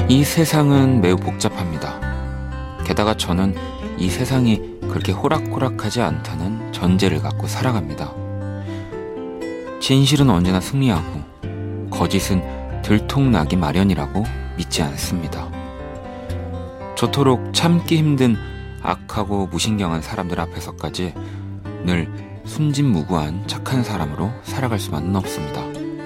이 세상은 매우 복잡합니다. 게다가 저는 이 세상이 그렇게 호락호락하지 않다는 전제를 갖고 살아갑니다. 진실은 언제나 승리하고 거짓은 들통나기 마련이라고 믿지 않습니다. 저토록 참기 힘든 악하고 무신경한 사람들 앞에서까지 늘 순진무구한 착한 사람으로 살아갈 수만은 없습니다.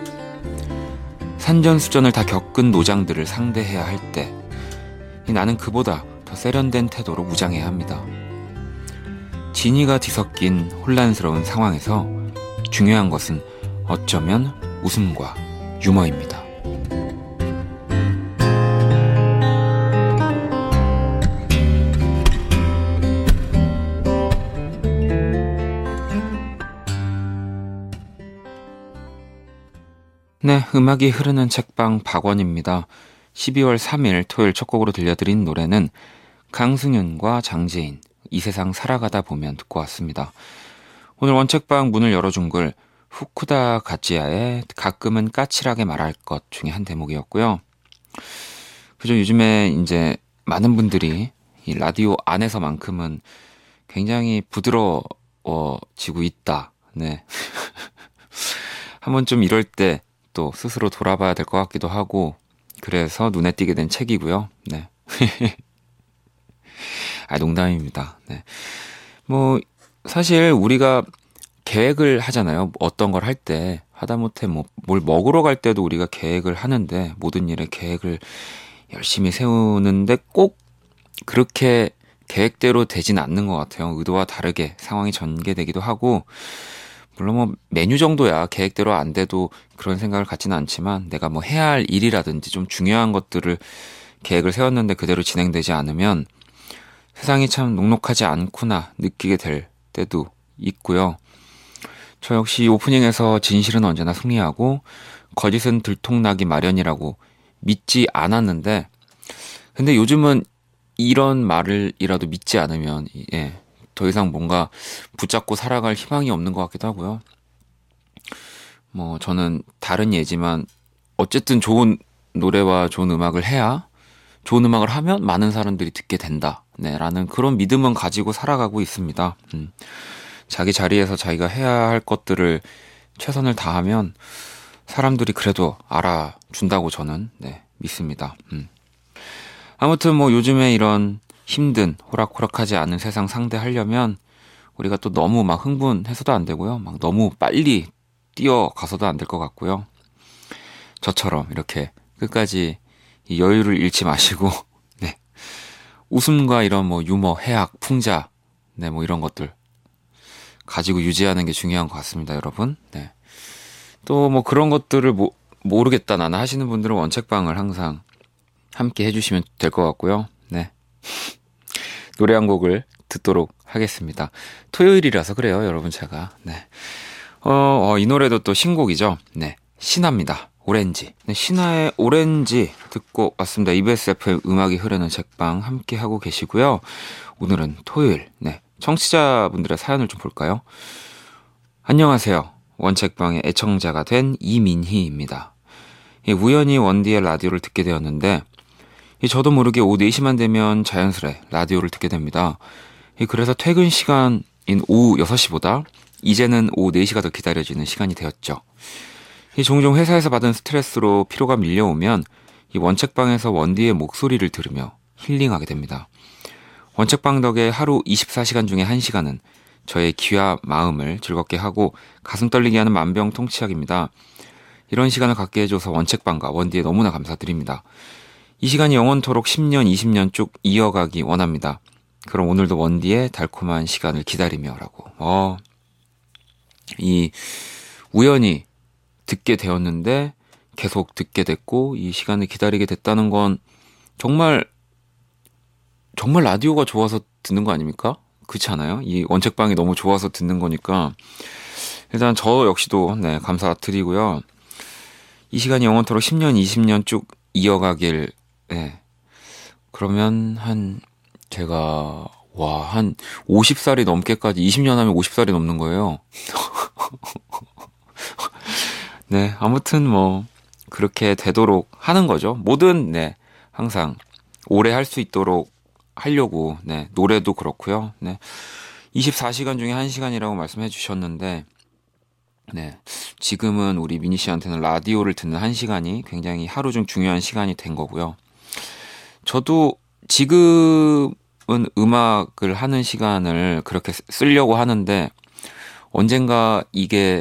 산전수전을 다 겪은 노장들을 상대해야 할 때 나는 그보다 더 세련된 태도로 무장해야 합니다. 진위가 뒤섞인 혼란스러운 상황에서 중요한 것은 어쩌면 웃음과 유머입니다. 네, 음악이 흐르는 책방 박원입니다. 12월 3일 토요일 첫 곡으로 들려드린 노래는 강승윤과 장재인, 이 세상 살아가다 보면 듣고 왔습니다. 오늘 원책방 문을 열어준 글 후쿠다 가치야의 가끔은 까칠하게 말할 것 중에 한 대목이었고요. 그죠, 요즘에 이제 많은 분들이 이 라디오 안에서만큼은 굉장히 부드러워지고 있다. 네. 한 번쯤 이럴 때 또 스스로 돌아봐야 될 것 같기도 하고, 그래서 눈에 띄게 된 책이고요. 네. 농담입니다. 네. 뭐 사실 우리가 계획을 하잖아요. 어떤 걸 할 때, 하다못해 뭐 뭘 먹으러 갈 때도 우리가 계획을 하는데, 모든 일에 계획을 열심히 세우는데 꼭 그렇게 계획대로 되진 않는 것 같아요. 의도와 다르게 상황이 전개되기도 하고, 물론 뭐 메뉴 정도야 계획대로 안 돼도 그런 생각을 갖지는 않지만, 내가 뭐 해야 할 일이라든지 좀 중요한 것들을 계획을 세웠는데 그대로 진행되지 않으면 세상이 참 녹록하지 않구나 느끼게 될 때도 있고요. 저 역시 오프닝에서 진실은 언제나 승리하고 거짓은 들통나기 마련이라고 믿지 않았는데, 근데 요즘은 이런 말을이라도 믿지 않으면 더 이상 뭔가 붙잡고 살아갈 희망이 없는 것 같기도 하고요. 뭐 저는 다른 예지만 어쨌든 좋은 노래와 좋은 음악을 해야, 좋은 음악을 하면 많은 사람들이 듣게 된다. 네, 라는 그런 믿음은 가지고 살아가고 있습니다. 자기 자리에서 자기가 해야 할 것들을 최선을 다하면 사람들이 그래도 알아준다고 저는 믿습니다. 아무튼 뭐 요즘에 이런 힘든 호락호락하지 않은 세상 상대하려면 우리가 또 너무 막 흥분해서도 안 되고요. 막 너무 빨리 뛰어가서도 안 될 것 같고요. 저처럼 이렇게 끝까지 이 여유를 잃지 마시고, 네. 웃음과 이런 뭐 유머, 해악, 풍자, 네, 뭐 이런 것들 가지고 유지하는 게 중요한 것 같습니다, 여러분. 네. 또 뭐 그런 것들을 모르겠다 나는 하시는 분들은 원책방을 항상 함께 해주시면 될 것 같고요. 네. 노래 한 곡을 듣도록 하겠습니다. 토요일이라서 그래요, 여러분, 제가. 네. 이 노래도 또 신곡이죠. 네. 신화입니다. 오렌지. 네, 신화의 오렌지 듣고 왔습니다. EBS FM 음악이 흐르는 책방 함께 하고 계시고요. 오늘은 토요일. 네. 청취자분들의 사연을 좀 볼까요? 안녕하세요. 원책방의 애청자가 된 이민희입니다. 우연히 원디의 라디오를 듣게 되었는데, 저도 모르게 오후 4시만 되면 자연스레 라디오를 듣게 됩니다. 그래서 퇴근 시간인 오후 6시보다 이제는 오후 4시가 더 기다려지는 시간이 되었죠. 종종 회사에서 받은 스트레스로 피로가 밀려오면 이 원책방에서 원디의 목소리를 들으며 힐링하게 됩니다. 원책방 덕에 하루 24시간 중에 1시간은 저의 귀와 마음을 즐겁게 하고 가슴 떨리게 하는 만병통치약입니다. 이런 시간을 갖게 해줘서 원책방과 원디에 너무나 감사드립니다. 이 시간이 영원토록 10년, 20년 쭉 이어가기 원합니다. 그럼 오늘도 원디의 달콤한 시간을 기다리며 라고. 이 우연히 듣게 되었는데 계속 듣게 됐고 이 시간을 기다리게 됐다는 건 정말 라디오가 좋아서 듣는 거 아닙니까? 그렇지 않아요? 이 원책방이 너무 좋아서 듣는 거니까 일단 저 역시도 감사드리고요. 이 시간이 영원토록 10년, 20년 쭉 이어가길. 그러면 제가 한 50살이 넘게까지 20년 하면 50살이 넘는 거예요. 네, 아무튼 뭐 그렇게 되도록 하는 거죠. 뭐든 항상 오래 할 수 있도록 하려고, 네, 노래도 그렇고요. 네, 24시간 중에 1시간이라고 말씀해 주셨는데, 네, 지금은 우리 미니 씨한테는 라디오를 듣는 1시간이 굉장히 하루 중 중요한 시간이 된 거고요. 저도 지금은 음악을 하는 시간을 그렇게 쓰려고 하는데, 언젠가 이게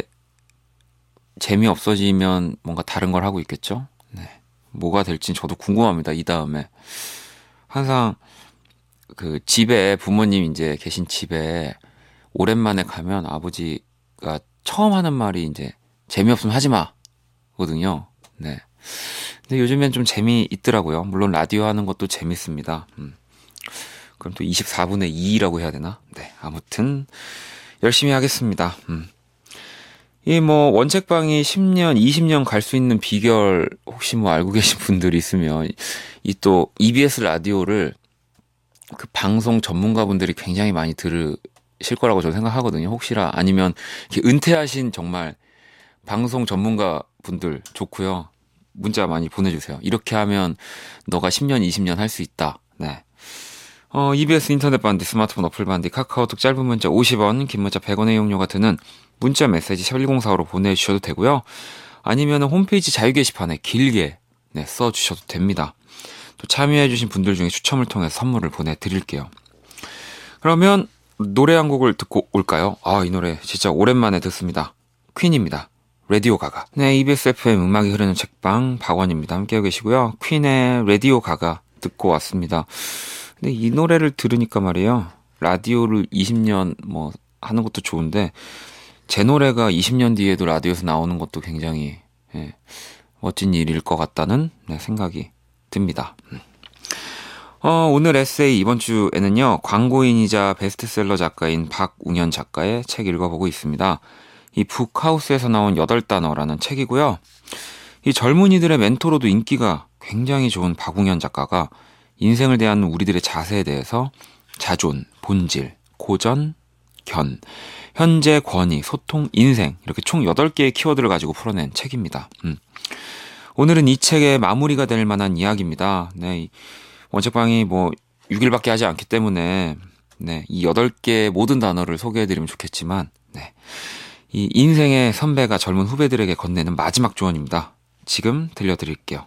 재미없어지면 뭔가 다른 걸 하고 있겠죠? 네. 뭐가 될진 저도 궁금합니다. 이 다음에. 항상 그 집에 부모님 이제 계신 집에 오랜만에 가면 아버지가 처음 하는 말이 이제 재미없으면 하지 마 거든요. 네. 근데 요즘엔 좀 재미있더라고요. 물론 라디오 하는 것도 재밌습니다. 그럼 또 24분의 2라고 해야 되나? 네. 아무튼 열심히 하겠습니다. 이 뭐 원책방이 10년, 20년 갈 수 있는 비결 혹시 뭐 알고 계신 분들이 있으면 이 또 EBS 라디오를 그 방송 전문가분들이 굉장히 많이 들으실 거라고 저는 생각하거든요. 혹시라 아니면 이렇게 은퇴하신 정말 방송 전문가분들 좋고요. 문자 많이 보내주세요. 이렇게 하면 너가 10년, 20년 할 수 있다. 네. EBS 인터넷 반디, 스마트폰 어플 반디, 카카오톡 짧은 문자 50원, 긴 문자 100원의 이용료가 드는 문자 메시지 샵1045로 보내주셔도 되고요. 아니면 홈페이지 자유 게시판에 길게 네, 써주셔도 됩니다. 또 참여해주신 분들 중에 추첨을 통해서 선물을 보내드릴게요. 그러면 노래 한 곡을 듣고 올까요? 이 노래 진짜 오랜만에 듣습니다. 퀸입니다. 라디오 가가. 네, EBS FM 음악이 흐르는 책방 박원입니다. 함께하고 계시고요. 퀸의 라디오 가가 듣고 왔습니다. 근데 이 노래를 들으니까 말이에요. 라디오를 20년 뭐 하는 것도 좋은데 제 노래가 20년 뒤에도 라디오에서 나오는 것도 굉장히 멋진 일일 것 같다는 생각이 듭니다. 오늘 에세이 이번 주에는요. 광고인이자 베스트셀러 작가인 박웅현 작가의 책 읽어보고 있습니다. 이 북하우스에서 나온 8단어라는 책이고요. 이 젊은이들의 멘토로도 인기가 굉장히 좋은 박웅현 작가가 인생을 대하는 우리들의 자세에 대해서 자존, 본질, 고전, 견, 현재, 권위, 소통, 인생 이렇게 총 8개의 키워드를 가지고 풀어낸 책입니다. 오늘은 이 책의 마무리가 될 만한 이야기입니다. 네, 원책방이 뭐 6일밖에 하지 않기 때문에 네, 이 8개의 모든 단어를 소개해드리면 좋겠지만 네, 이 인생의 선배가 젊은 후배들에게 건네는 마지막 조언입니다. 지금 들려드릴게요.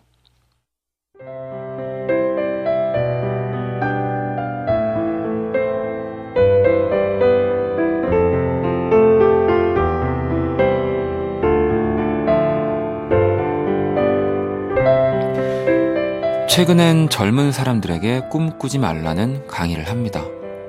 최근엔 젊은 사람들에게 꿈꾸지 말라는 강의를 합니다.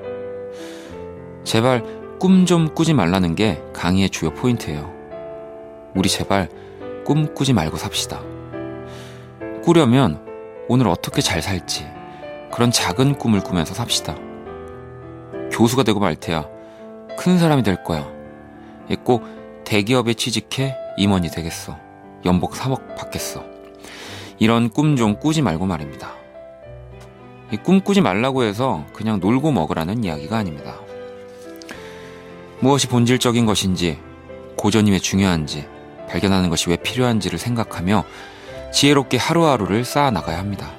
제발 꿈 좀 꾸지 말라는 게 강의의 주요 포인트예요. 우리 제발 꿈 꾸지 말고 삽시다. 꾸려면 오늘 어떻게 잘 살지 그런 작은 꿈을 꾸면서 삽시다. 교수가 되고 말 테야. 큰 사람이 될 거야. 꼭 대기업에 취직해 임원이 되겠어. 연봉 3억 받겠어. 이런 꿈 좀 꾸지 말고 말입니다. 이 꿈 꾸지 말라고 해서 그냥 놀고 먹으라는 이야기가 아닙니다. 무엇이 본질적인 것인지, 고전이 왜 중요한지, 발견하는 것이 왜 필요한지를 생각하며 지혜롭게 하루하루를 쌓아나가야 합니다.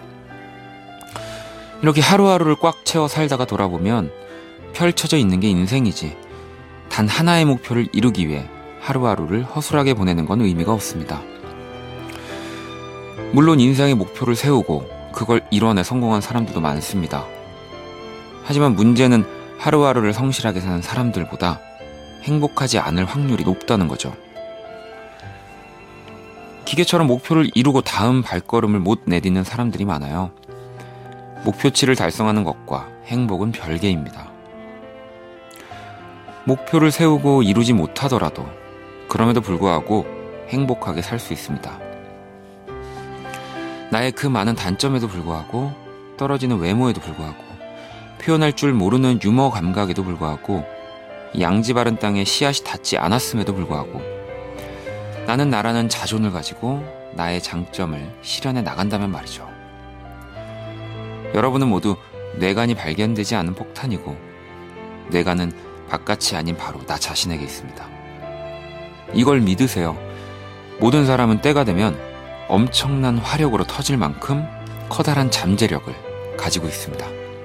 이렇게 하루하루를 꽉 채워 살다가 돌아보면 펼쳐져 있는 게 인생이지 단 하나의 목표를 이루기 위해 하루하루를 허술하게 보내는 건 의미가 없습니다. 물론 인생의 목표를 세우고 그걸 이뤄내 성공한 사람들도 많습니다. 하지만 문제는 하루하루를 성실하게 사는 사람들보다 행복하지 않을 확률이 높다는 거죠. 기계처럼 목표를 이루고 다음 발걸음을 못 내딛는 사람들이 많아요. 목표치를 달성하는 것과 행복은 별개입니다. 목표를 세우고 이루지 못하더라도 그럼에도 불구하고 행복하게 살 수 있습니다. 나의 그 많은 단점에도 불구하고 떨어지는 외모에도 불구하고 표현할 줄 모르는 유머 감각에도 불구하고 양지 바른 땅에 씨앗이 닿지 않았음에도 불구하고 나는 나라는 자존을 가지고 나의 장점을 실현해 나간다면 말이죠. 여러분은 모두 뇌관이 발견되지 않은 폭탄이고 뇌관은 바깥이 아닌 바로 나 자신에게 있습니다. 이걸 믿으세요. 모든 사람은 때가 되면 엄청난 화력으로 터질 만큼 커다란 잠재력을 가지고 있습니다.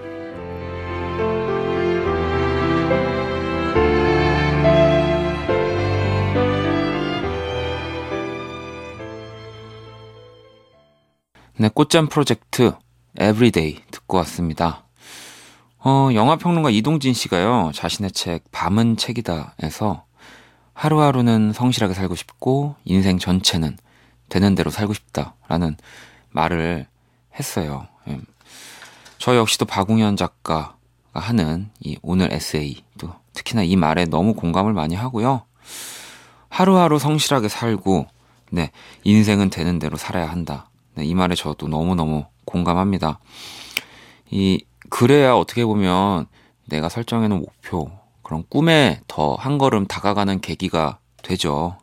네, 꽃잠 프로젝트 에브리데이 듣고 왔습니다. 영화평론가 이동진 씨가요, 자신의 책 밤은 책이다에서 하루하루는 성실하게 살고 싶고 인생 전체는 되는 대로 살고 싶다라는 말을 했어요. 저 역시도 박웅현 작가가 하는 이 오늘 에세이도 특히나 이 말에 너무 공감을 많이 하고요. 하루하루 성실하게 살고 네, 인생은 되는 대로 살아야 한다. 네, 이 말에 저도 너무너무 공감합니다. 그래야 어떻게 보면 내가 설정해놓은 목표, 그런 꿈에 더 한 걸음 다가가는 계기가 되죠.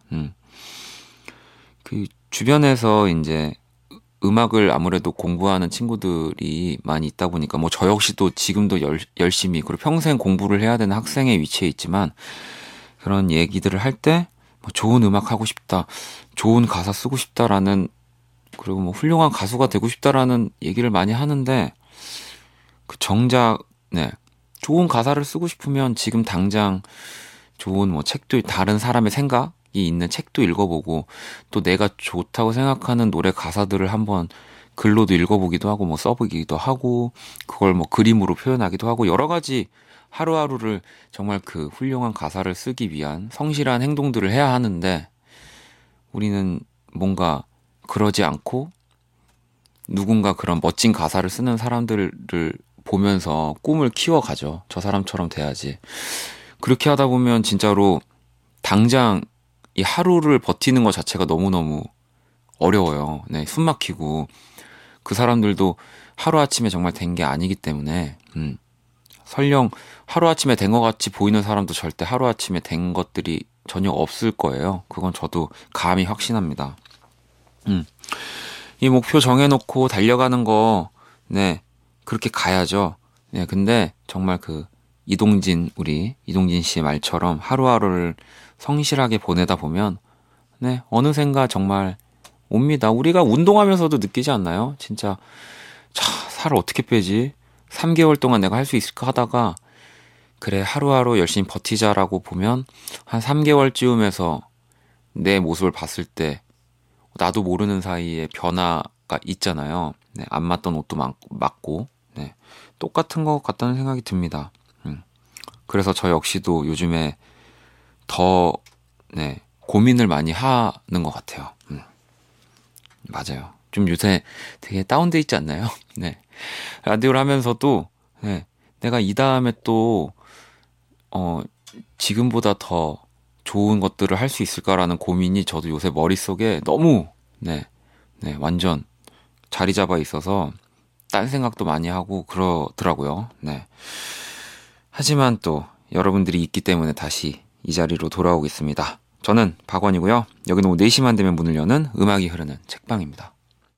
그 주변에서 이제 음악을 아무래도 공부하는 친구들이 많이 있다 보니까 뭐 저 역시도 지금도 열심히 그리고 평생 공부를 해야 되는 학생의 위치에 있지만 그런 얘기들을 할 때 뭐 좋은 음악 하고 싶다, 좋은 가사 쓰고 싶다라는 그리고 뭐 훌륭한 가수가 되고 싶다라는 얘기를 많이 하는데 그 정작 네 좋은 가사를 쓰고 싶으면 지금 당장 좋은 뭐 책도 다른 사람의 생각이 있는 책도 읽어보고 또 내가 좋다고 생각하는 노래 가사들을 한번 글로도 읽어보기도 하고 뭐 써보기도 하고 그걸 뭐 그림으로 표현하기도 하고 여러 가지 하루하루를 정말 그 훌륭한 가사를 쓰기 위한 성실한 행동들을 해야 하는데 우리는 뭔가 그러지 않고 누군가 그런 멋진 가사를 쓰는 사람들을 보면서 꿈을 키워가죠. 저 사람처럼 돼야지. 그렇게 하다 보면 진짜로 당장 이 하루를 버티는 것 자체가 너무너무 어려워요. 네, 숨 막히고 그 사람들도 하루아침에 정말 된 게 아니기 때문에 설령 하루아침에 된 것 같이 보이는 사람도 절대 하루아침에 된 것들이 전혀 없을 거예요. 그건 저도 감히 확신합니다. 이 목표 정해놓고 달려가는 거, 네, 그렇게 가야죠. 네, 근데 정말 우리 이동진 씨의 말처럼 하루하루를 성실하게 보내다 보면, 네, 어느샌가 정말 옵니다. 우리가 운동하면서도 느끼지 않나요? 진짜, 살을 어떻게 빼지? 3개월 동안 내가 할 수 있을까 하다가, 그래, 하루하루 열심히 버티자라고 보면, 한 3개월쯤에서 내 모습을 봤을 때, 나도 모르는 사이에 변화가 있잖아요. 네, 안 맞던 옷도 맞고, 네, 똑같은 것 같다는 생각이 듭니다. 그래서 저 역시도 요즘에 더, 네, 고민을 많이 하는 것 같아요. 맞아요. 좀 요새 되게 다운돼 있지 않나요? 네. 라디오를 하면서도, 네, 내가 이 다음에 또, 지금보다 더 좋은 것들을 할 수 있을까라는 고민이 저도 요새 머릿속에 너무, 네, 완전 자리 잡아 있어서, 딴 생각도 많이 하고 그러더라고요. 네. 하지만 또 여러분들이 있기 때문에 다시 이 자리로 돌아오겠습니다. 저는 박원이고요. 여기는 오후 4시만 되면 문을 여는 음악이 흐르는 책방입니다.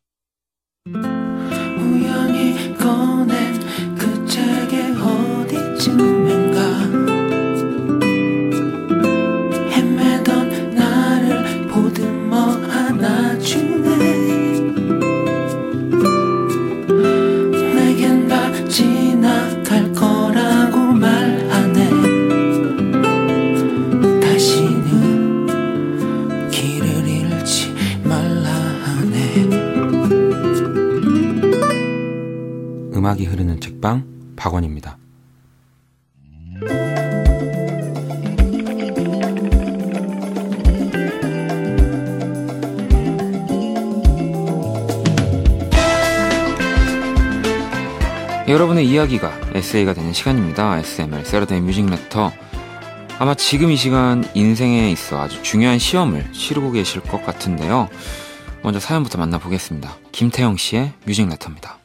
우연히 꺼낸 그 책의 어디쯤인가 헤매던 나를 보듬어 안아주네 내겐 다 지나갈 거라고 말하네 다시는 길을 잃지 말라 하네 음악이 흐르는 책방 박원입니다. 여러분의 이야기가 에세이가 되는 시간입니다. SML 세러데이 뮤직 레터. 아마 지금 이 시간 인생에 있어 아주 중요한 시험을 치르고 계실 것 같은데요. 먼저 사연부터 만나보겠습니다. 김태영 씨의 뮤직 레터입니다.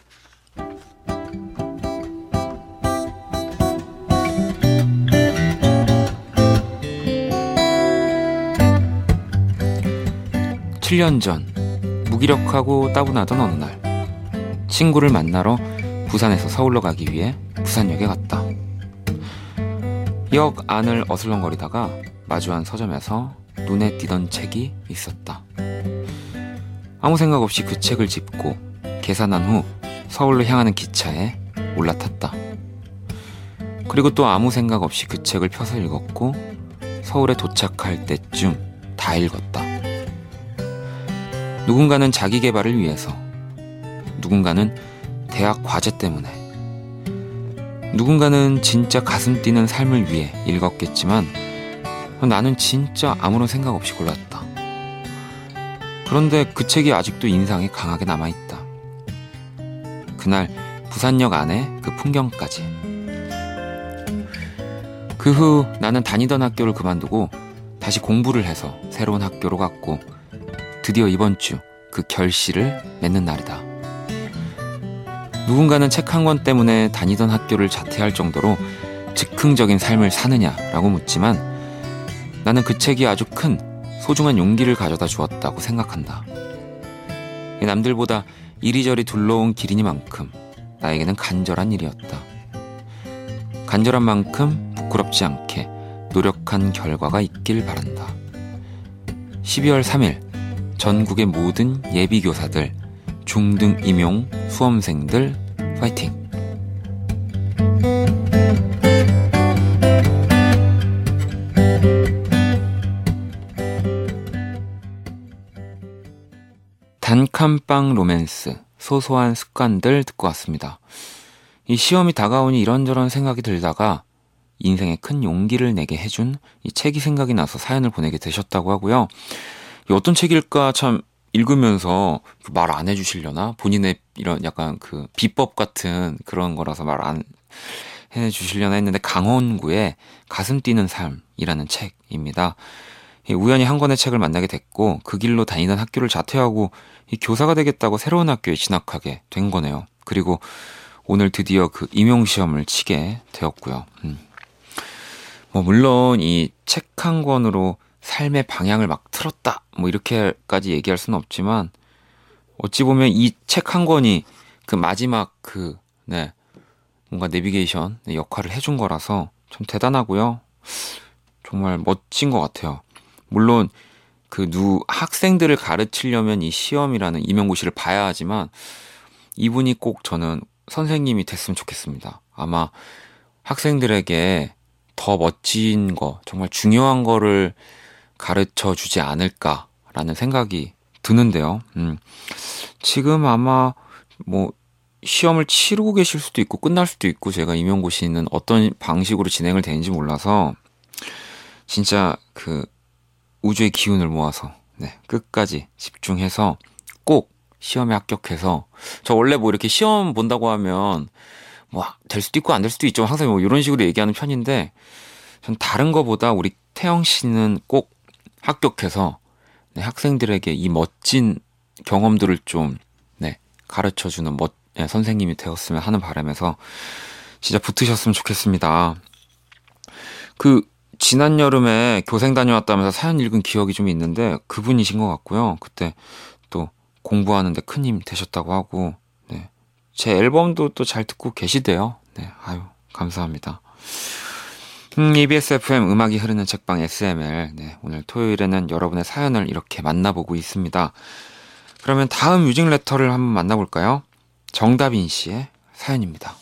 7년 전 무기력하고 따분하던 어느 날 친구를 만나러 부산에서 서울로 가기 위해 부산역에 갔다. 역 안을 어슬렁거리다가 마주한 서점에서 눈에 띄던 책이 있었다. 아무 생각 없이 그 책을 짚고 계산한 후 서울로 향하는 기차에 올라탔다. 그리고 또 아무 생각 없이 그 책을 펴서 읽었고 서울에 도착할 때쯤 다 읽었다. 누군가는 자기 개발을 위해서, 누군가는 대학 과제 때문에, 누군가는 진짜 가슴 뛰는 삶을 위해 읽었겠지만 나는 진짜 아무런 생각 없이 골랐다. 그런데 그 책이 아직도 인상에 강하게 남아있다. 그날 부산역 안에 그 풍경까지. 그 후 나는 다니던 학교를 그만두고 다시 공부를 해서 새로운 학교로 갔고 드디어 이번 주 그 결실을 맺는 날이다. 누군가는 책 한 권 때문에 다니던 학교를 자퇴할 정도로 즉흥적인 삶을 사느냐라고 묻지만 나는 그 책이 아주 큰 소중한 용기를 가져다 주었다고 생각한다. 남들보다 이리저리 둘러온 길이니만큼 나에게는 간절한 일이었다. 간절한 만큼 부끄럽지 않게 노력한 결과가 있길 바란다. 12월 3일 전국의 모든 예비교사들, 중등 임용 수험생들 파이팅! 단칸방 로맨스, 소소한 습관들 듣고 왔습니다. 이 시험이 다가오니 이런저런 생각이 들다가 인생에 큰 용기를 내게 해준 이 책이 생각이 나서 사연을 보내게 되셨다고 하고요. 어떤 책일까 참 읽으면서 말 안 해주시려나? 본인의 이런 약간 그 비법 같은 그런 거라서 말 안 해주시려나 했는데 강원구의 가슴 뛰는 삶이라는 책입니다. 우연히 한 권의 책을 만나게 됐고 그 길로 다니던 학교를 자퇴하고 이 교사가 되겠다고 새로운 학교에 진학하게 된 거네요. 그리고 오늘 드디어 그 임용시험을 치게 되었고요. 물론 이 책 한 권으로 삶의 방향을 막 틀었다 뭐 이렇게까지 얘기할 수는 없지만 어찌 보면 이 책 한 권이 그 마지막 뭔가 내비게이션 역할을 해준 거라서 참 대단하고요. 정말 멋진 것 같아요. 물론 학생들을 가르치려면 이 시험이라는 임용고시를 봐야 하지만 이분이 꼭 저는 선생님이 됐으면 좋겠습니다. 아마 학생들에게 더 멋진 거, 정말 중요한 거를 가르쳐 주지 않을까라는 생각이 드는데요. 지금 아마 시험을 치르고 계실 수도 있고 끝날 수도 있고 제가 임용고시는 어떤 방식으로 진행을 되는지 몰라서 진짜 그 우주의 기운을 모아서 끝까지 집중해서 꼭 시험에 합격해서 저 원래 이렇게 시험 본다고 하면 될 수도 있고 안 될 수도 있죠. 항상 이런 식으로 얘기하는 편인데 전 다른 거보다 우리 태영 씨는 꼭 합격해서 학생들에게 이 멋진 경험들을 좀 가르쳐주는 선생님이 되었으면 하는 바람에서 진짜 붙으셨으면 좋겠습니다. 지난 여름에 교생 다녀왔다면서 사연 읽은 기억이 좀 있는데 그분이신 것 같고요. 그때 또 공부하는데 큰 힘 되셨다고 하고 제 앨범도 또 잘 듣고 계시대요. 아유 감사합니다. EBS FM 음악이 흐르는 책방 SML. 오늘 토요일에는 여러분의 사연을 이렇게 만나보고 있습니다. 그러면 다음 뮤직 레터를 한번 만나볼까요? 정다빈 씨의 사연입니다.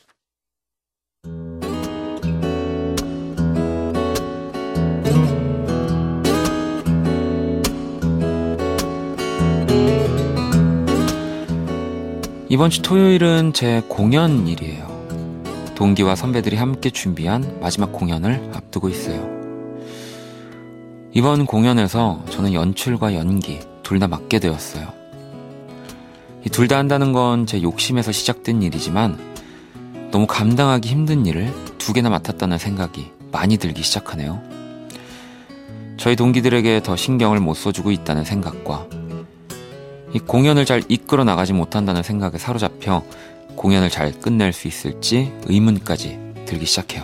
이번 주 토요일은 제 공연일이에요. 동기와 선배들이 함께 준비한 마지막 공연을 앞두고 있어요. 이번 공연에서 저는 연출과 연기 둘 다 맡게 되었어요. 이 둘 다 한다는 건 제 욕심에서 시작된 일이지만 너무 감당하기 힘든 일을 두 개나 맡았다는 생각이 많이 들기 시작하네요. 저희 동기들에게 더 신경을 못 써주고 있다는 생각과 이 공연을 잘 이끌어 나가지 못한다는 생각에 사로잡혀 공연을 잘 끝낼 수 있을지 의문까지 들기 시작해요.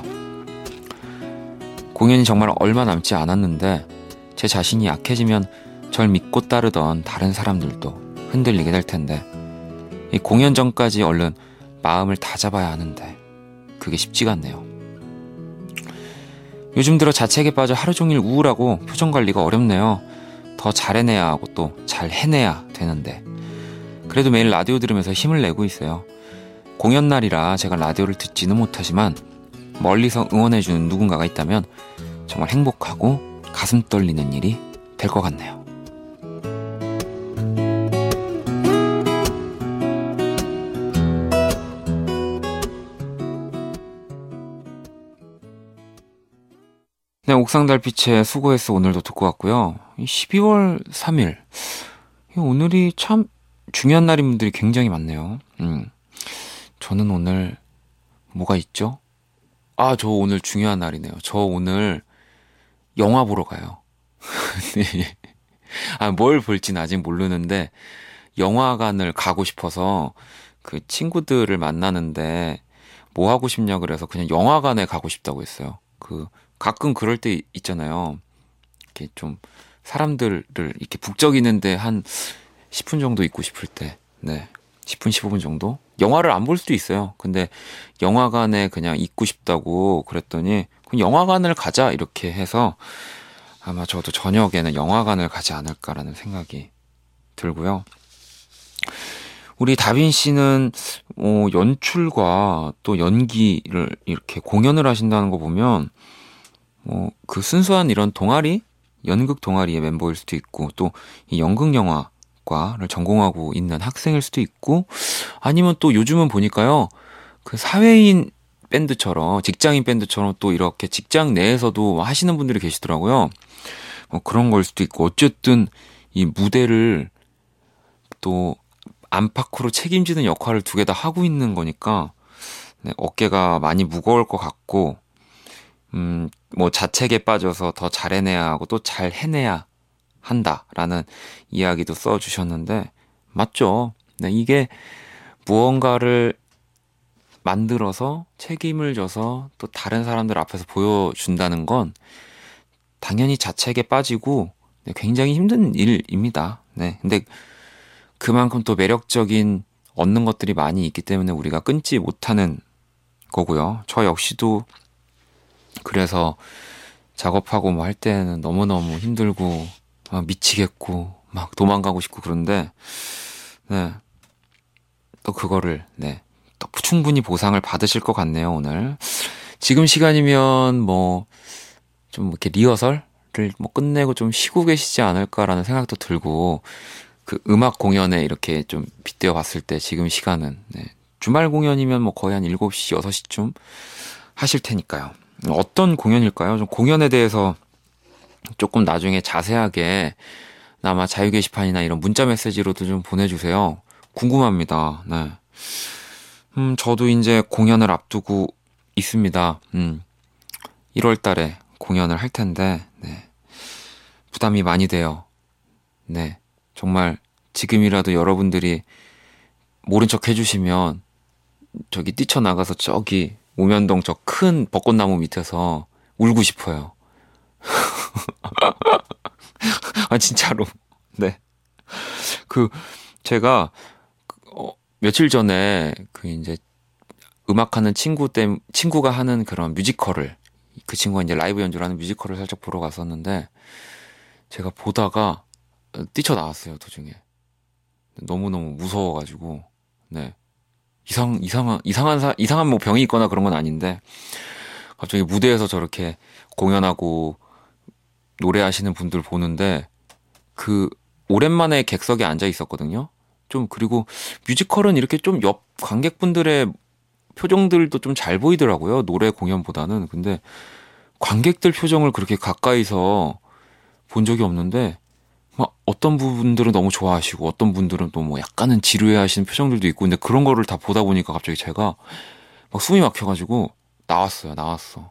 공연이 정말 얼마 남지 않았는데 제 자신이 약해지면 절 믿고 따르던 다른 사람들도 흔들리게 될 텐데 이 공연 전까지 얼른 마음을 다잡아야 하는데 그게 쉽지가 않네요. 요즘 들어 자책에 빠져 하루 종일 우울하고 표정 관리가 어렵네요. 더 잘해내야 하고 또 잘 해내야 되는데 그래도 매일 라디오 들으면서 힘을 내고 있어요. 공연 날이라 제가 라디오를 듣지는 못하지만 멀리서 응원해주는 누군가가 있다면 정말 행복하고 가슴 떨리는 일이 될 것 같네요. 네, 옥상달빛의 수고했어 오늘도 듣고 왔고요. 12월 3일. 오늘이 참 중요한 날인 분들이 굉장히 많네요. 저는 오늘 뭐가 있죠? 아, 저 오늘 중요한 날이네요. 저 오늘 영화 보러 가요. 네. 아, 뭘 볼지는 아직 모르는데 영화관을 가고 싶어서 그 친구들을 만나는데 뭐 하고 싶냐 그래서 그냥 영화관에 가고 싶다고 했어요. 가끔 그럴 때 있잖아요. 이렇게 좀 사람들을 이렇게 북적이는데 한 10분 정도 있고 싶을 때, 네, 10분, 15분 정도? 영화를 안 볼 수도 있어요. 근데 영화관에 그냥 있고 싶다고 그랬더니 그냥 영화관을 가자 이렇게 해서 아마 저도 저녁에는 영화관을 가지 않을까라는 생각이 들고요. 우리 다빈 씨는 연출과 또 연기를 이렇게 공연을 하신다는 거 보면 그 순수한 이런 동아리, 연극 동아리의 멤버일 수도 있고 또 이 연극 영화과를 전공하고 있는 학생일 수도 있고 아니면 또 요즘은 보니까요 그 사회인 밴드처럼 직장인 밴드처럼 또 이렇게 직장 내에서도 하시는 분들이 계시더라고요. 그런 걸 수도 있고 어쨌든 이 무대를 또 안팎으로 책임지는 역할을 두 개 다 하고 있는 거니까 네, 어깨가 많이 무거울 것 같고 뭐 자책에 빠져서 더 잘해내야 하고 또 잘 해내야 한다라는 이야기도 써주셨는데 맞죠? 네, 이게 무언가를 만들어서 책임을 져서 또 다른 사람들 앞에서 보여준다는 건 당연히 자책에 빠지고 네, 굉장히 힘든 일입니다. 네, 근데 그만큼 또 매력적인 얻는 것들이 많이 있기 때문에 우리가 끊지 못하는 거고요. 저 역시도 그래서 작업하고 뭐 할 때는 너무너무 힘들고 막 미치겠고 막 도망가고 싶고 그런데 네. 또 그거를 네. 또 충분히 보상을 받으실 것 같네요, 오늘. 지금 시간이면 뭐 좀 이렇게 리허설을 뭐 끝내고 좀 쉬고 계시지 않을까라는 생각도 들고 그 음악 공연에 이렇게 좀 빗대어 봤을 때 지금 시간은 네. 주말 공연이면 뭐 거의 한 7시, 6시쯤 하실 테니까요. 어떤 공연일까요? 좀 공연에 대해서 조금 나중에 자세하게 아마 자유 게시판이나 이런 문자 메시지로도 좀 보내주세요. 궁금합니다. 네. 저도 이제 공연을 앞두고 있습니다. 1월 달에 공연을 할 텐데, 네. 부담이 많이 돼요. 네. 정말 지금이라도 여러분들이 모른 척 해주시면 저기 뛰쳐나가서 저기 우면동 저 큰 벚꽃나무 밑에서 울고 싶어요. 아, 진짜로. 네. 제가, 며칠 전에 이제 음악하는 친구가 하는 그런 뮤지컬을, 그 친구가 이제 라이브 연주를 하는 뮤지컬을 살짝 보러 갔었는데, 제가 보다가 뛰쳐나왔어요, 도중에. 너무너무 무서워가지고, 네. 이상한 뭐 병이 있거나 그런 건 아닌데, 갑자기 무대에서 저렇게 공연하고 노래하시는 분들 보는데, 오랜만에 객석에 앉아 있었거든요. 그리고 뮤지컬은 이렇게 좀 옆 관객분들의 표정들도 좀 잘 보이더라고요. 노래 공연보다는. 근데 관객들 표정을 그렇게 가까이서 본 적이 없는데, 막 어떤 분들은 너무 좋아하시고 어떤 분들은 또 뭐 약간은 지루해 하시는 표정들도 있고 근데 그런 거를 다 보다 보니까 갑자기 제가 막 숨이 막혀가지고 나왔어.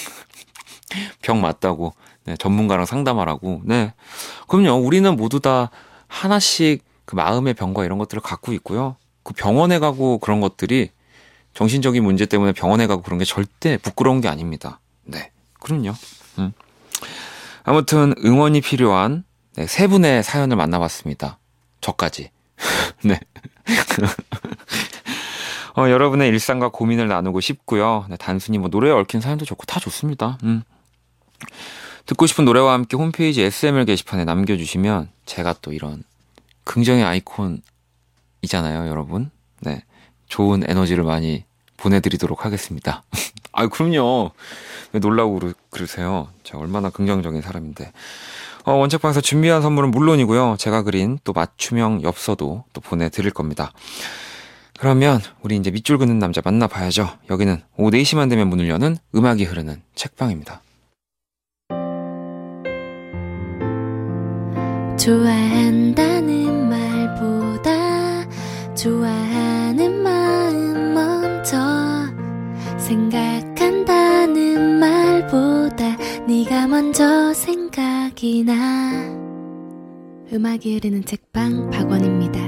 병 맞다고 네, 전문가랑 상담하라고. 네, 그럼요. 우리는 모두 다 하나씩 그 마음의 병과 이런 것들을 갖고 있고요. 그 병원에 가고 그런 것들이 정신적인 문제 때문에 병원에 가고 그런 게 절대 부끄러운 게 아닙니다. 네, 그럼요. 아무튼 응원이 필요한 네, 세 분의 사연을 만나봤습니다. 저까지. 네. 여러분의 일상과 고민을 나누고 싶고요. 네, 단순히 뭐 노래에 얽힌 사연도 좋고 다 좋습니다. 듣고 싶은 노래와 함께 홈페이지 SML 게시판에 남겨주시면 제가 또 이런 긍정의 아이콘 이잖아요, 여러분. 네. 좋은 에너지를 많이 보내드리도록 하겠습니다. 아, 그럼요. 왜 놀라고 그러세요? 제가 얼마나 긍정적인 사람인데. 원책방에서 준비한 선물은 물론이고요. 제가 그린 또 맞춤형 엽서도 또 보내드릴 겁니다. 그러면 우리 이제 밑줄 긋는 남자 만나봐야죠. 여기는 오후 4시만 되면 문을 여는 음악이 흐르는 책방입니다. 좋아한다는 말보다 좋아하는 마음 먼저 생각한다는 말보다 네가 먼저 생각이 나. 음악이 흐르는 책방 박원입니다.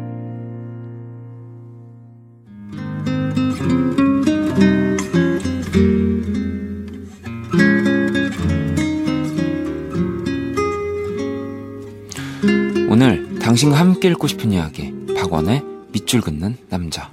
오늘 당신과 함께 읽고 싶은 이야기, 박원의 밑줄 긋는 남자.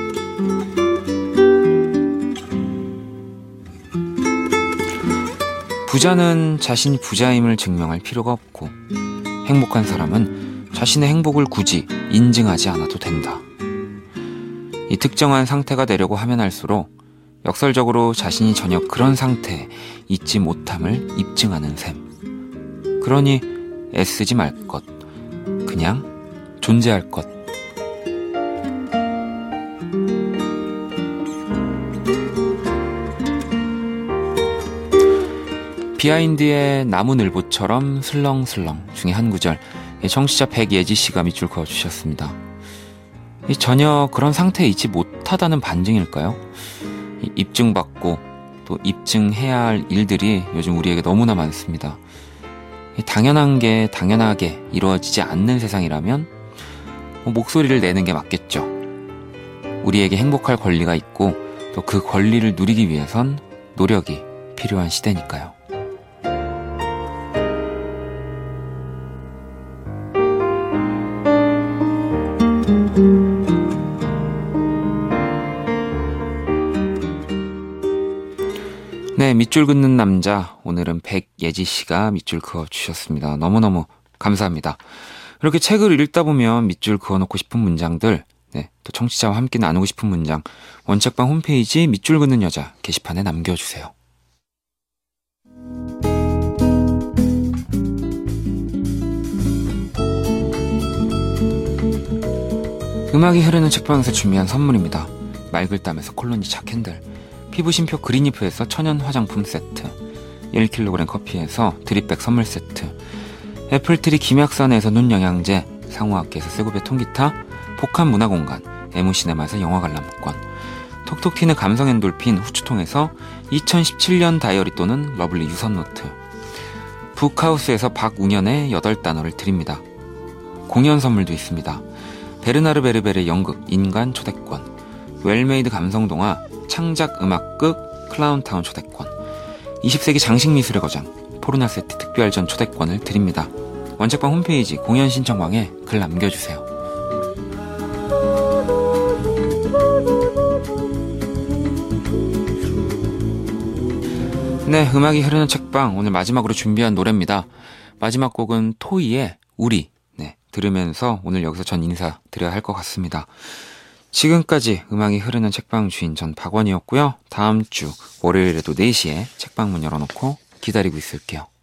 부자는 자신이 부자임을 증명할 필요가 없고 행복한 사람은 자신의 행복을 굳이 인증하지 않아도 된다. 이 특정한 상태가 되려고 하면 할수록 역설적으로 자신이 전혀 그런 상태에 있지 못함을 입증하는 셈. 그러니 애쓰지 말 것, 그냥 존재할 것. 비하인드의 나무늘보처럼 슬렁슬렁 중에 한 구절, 청취자 백예지씨가 밑줄 그어주셨습니다. 전혀 그런 상태에 있지 못하다는 반증일까요? 입증받고 또 입증해야 할 일들이 요즘 우리에게 너무나 많습니다. 당연한 게 당연하게 이루어지지 않는 세상이라면 목소리를 내는 게 맞겠죠. 우리에게 행복할 권리가 있고 또 그 권리를 누리기 위해선 노력이 필요한 시대니까요. 네, 밑줄 긋는 남자. 오늘은 백예지씨가 밑줄 그어주셨습니다. 너무너무 감사합니다. 이렇게 책을 읽다 보면 밑줄 그어놓고 싶은 문장들, 네, 또 청취자와 함께 나누고 싶은 문장, 원책방 홈페이지 밑줄 긋는 여자 게시판에 남겨주세요. 음악이 흐르는 책방에서 준비한 선물입니다. 맑을 땀에서 콜로니차 캔들, 피부심표 그린이프에서 천연 화장품 세트, 1kg 커피에서 드립백 선물 세트, 애플트리 김약산에서 눈영양제, 상호학기에서 세고배 통기타, 복합 문화공간 에무시네마에서 영화 관람권, 톡톡 튀는 감성 엔돌핀 후추통에서 2017년 다이어리 또는 러블리 유선노트, 북하우스에서 박웅현의 8단어를 드립니다. 공연 선물도 있습니다. 베르나르 베르베르의 연극 인간 초대권, 웰메이드 감성동화 창작 음악극 클라운타운 초대권, 20세기 장식미술의 거장 포르나 세트 특별전 초대권을 드립니다. 원책방 홈페이지 공연 신청방에 글 남겨주세요. 네, 음악이 흐르는 책방 오늘 마지막으로 준비한 노래입니다. 마지막 곡은 토이의 우리, 네, 들으면서 오늘 여기서 전 인사드려야 할 것 같습니다. 지금까지 음악이 흐르는 책방 주인 전 박원이었고요. 다음 주 월요일에도 4시에 책방 문 열어놓고 기다리고 있을게요.